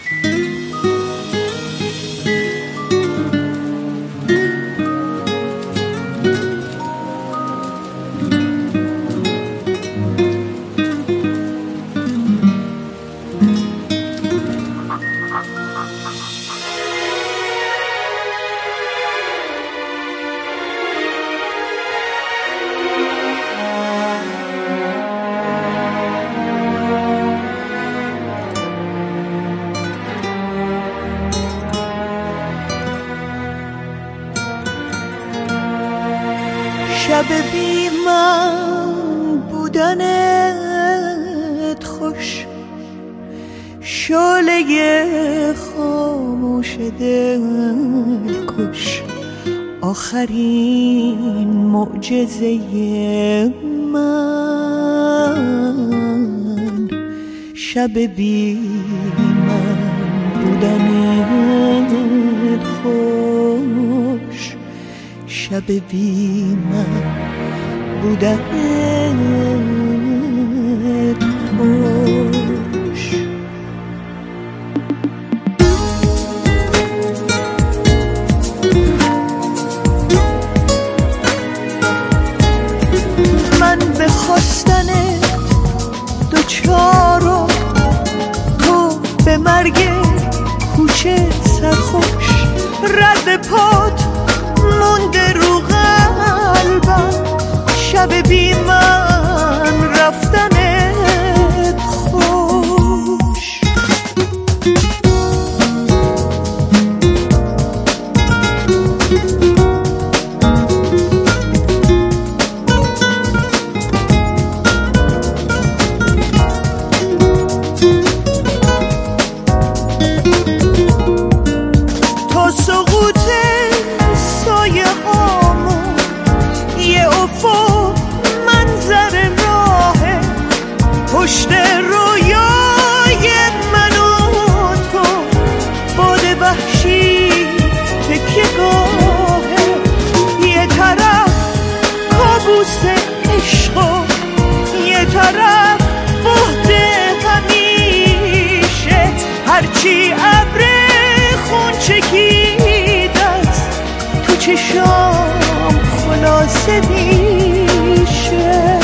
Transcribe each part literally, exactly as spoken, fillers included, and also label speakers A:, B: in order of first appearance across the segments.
A: شب بی من بودنت خوش، شعله خاموش دل کش، آخرین معجزه من. شب بی من بودنت خوش، شب بی من بودنت خوش. من به خواستن دوچارم، تو به مرگ کوچه سرخوش، رد پات مونده رو قلبم. شب بی من رفتنت خوش. تا سقوط سایه هامون یه افق منظر راهه، پشت رویای من و تو باد وحشی تکیه گاهه. یه طرف کابوس عشق و یه طرف بهت همیشه، هرچی ابر خون چکیده است تو چشام خلاصه میشه.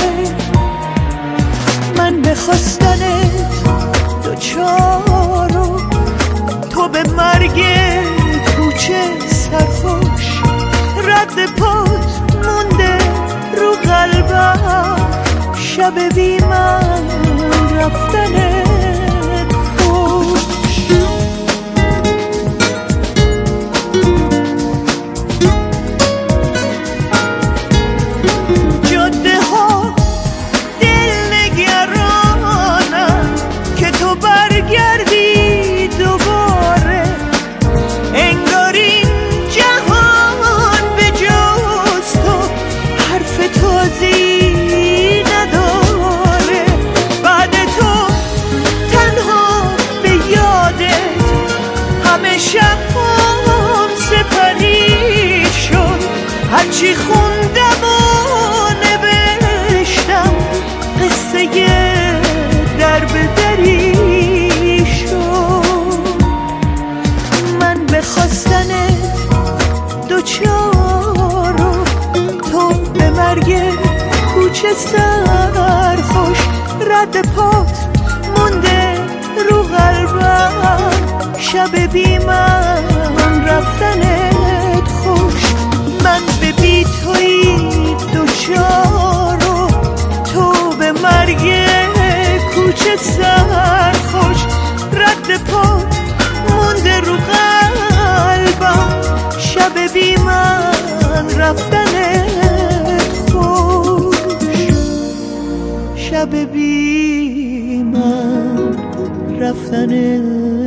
A: من به خواستنت دوچارم، تو به مرگ کوچه سرخوش، رد پات مونده رو قلبم. شب بی من رفتنت خوش. جاده ها دل نگرانن که تو برگردی دوباره، انگار این جهان به جز تو حرف تازی نداره. بعد تو تنها به یادت همه شبام سپری شد، هرچی خوندم و نوشتم قصه در به دری شد. من به خواستنت دوچارم، تو به مرگ کوچه سرخوش، رد پات مونده رو قلبم. شب بی من رفتنت خوش. من به بی توی دوچارم، تو به مرگ کوچه سرخوش، رد پات مونده رو قلبم. شب بی من رفتنت خوش. شب بی من رفتنت